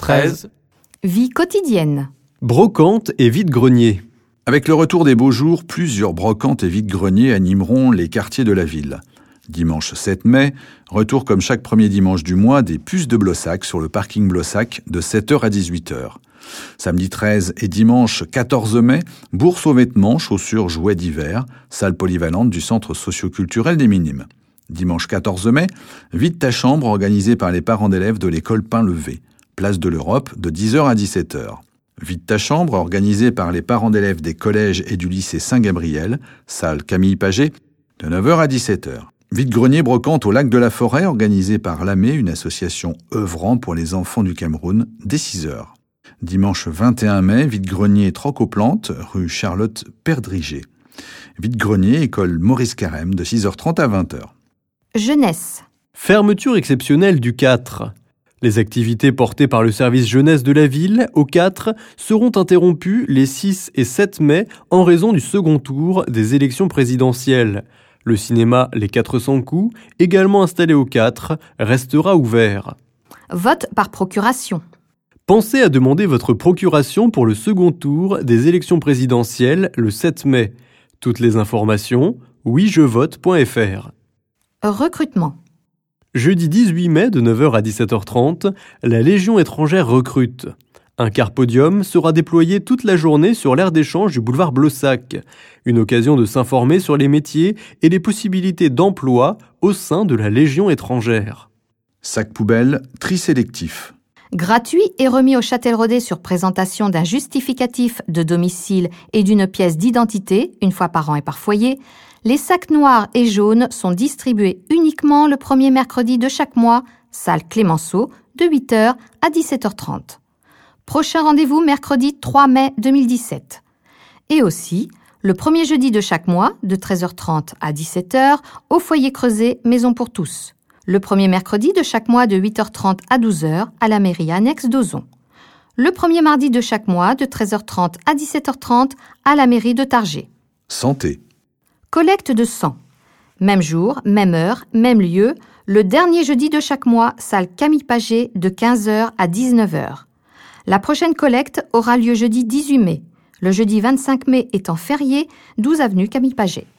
13. Vie quotidienne. Brocante et vide-grenier. Avec le retour des beaux jours, plusieurs brocantes et vide-greniers animeront les quartiers de la ville. Dimanche 7 mai, retour comme chaque premier dimanche du mois des puces de Blossac sur le parking Blossac de 7h à 18h. Samedi 13 et dimanche 14 mai, bourse aux vêtements, chaussures, jouets d'hiver, salle polyvalente du centre socio-culturel des Minimes. Dimanche 14 mai, Vide ta chambre organisée par les parents d'élèves de l'école Pain-Levé, place de l'Europe de 10h à 17h. Vide ta chambre organisée par les parents d'élèves des collèges et du lycée Saint-Gabriel, salle Camille Paget, de 9h à 17h. Vide-grenier brocante au lac de la Forêt organisé par l'AME, une association œuvrant pour les enfants du Cameroun, dès 6h. Dimanche 21 mai, vide-grenier troc aux plantes, rue Charlotte Perdriger. Vide-grenier, école Maurice Carême, de 6h30 à 20h. Jeunesse. Fermeture exceptionnelle du 4. Les activités portées par le service jeunesse de la ville, au 4, seront interrompues les 6 et 7 mai en raison du second tour des élections présidentielles. Le cinéma Les 400 coups, également installé au 4, restera ouvert. Vote par procuration. Pensez à demander votre procuration pour le second tour des élections présidentielles le 7 mai. Toutes les informations, ouijevote.fr. Recrutement. Jeudi 18 mai de 9h à 17h30, la Légion étrangère recrute. Un car podium sera déployé toute la journée sur l'aire d'échange du boulevard Blossac. Une occasion de s'informer sur les métiers et les possibilités d'emploi au sein de la Légion étrangère. Sac poubelle, tri sélectif. Gratuit et remis au Châtelleraudais sur présentation d'un justificatif de domicile et d'une pièce d'identité, une fois par an et par foyer, les sacs noirs et jaunes sont distribués uniquement le premier mercredi de chaque mois, salle Clémenceau, de 8h à 17h30. Prochain rendez-vous mercredi 3 mai 2017. Et aussi, le premier jeudi de chaque mois, de 13h30 à 17h, au foyer Creuset, Maison pour tous. Le premier mercredi de chaque mois, de 8h30 à 12h, à la mairie annexe d'Ozon. Le premier mardi de chaque mois, de 13h30 à 17h30, à la mairie de Targé. Santé. Collecte de sang. Même jour, même heure, même lieu, le dernier jeudi de chaque mois, salle Camille Paget, de 15h à 19h. La prochaine collecte aura lieu jeudi 18 mai. Le jeudi 25 mai étant férié, 12 avenue Camille Paget.